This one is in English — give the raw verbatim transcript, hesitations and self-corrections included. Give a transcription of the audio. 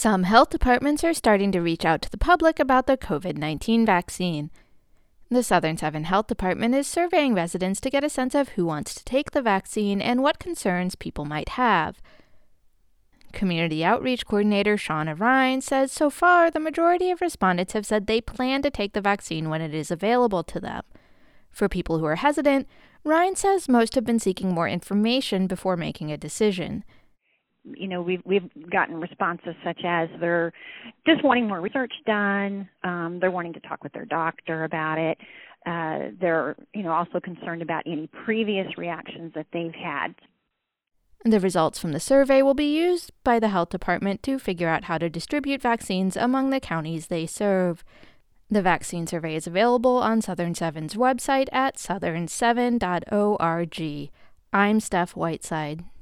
Some health departments are starting to reach out to the public about the covid nineteen vaccine. The Southern Seven Health Department is surveying residents to get a sense of who wants to take the vaccine and what concerns people might have. Community Outreach Coordinator Shauna Ryan says so far the majority of respondents have said they plan to take the vaccine when it is available to them. For people who are hesitant, Ryan says most have been seeking more information before making a decision. You know, we've we've gotten responses such as they're just wanting more research done. Um, they're wanting to talk with their doctor about it. Uh, they're, you know, also concerned about any previous reactions that they've had. The results from the survey will be used by the health department to figure out how to distribute vaccines among the counties they serve. The vaccine survey is available on Southern Seven's website at southern seven dot org. I'm Steph Whiteside.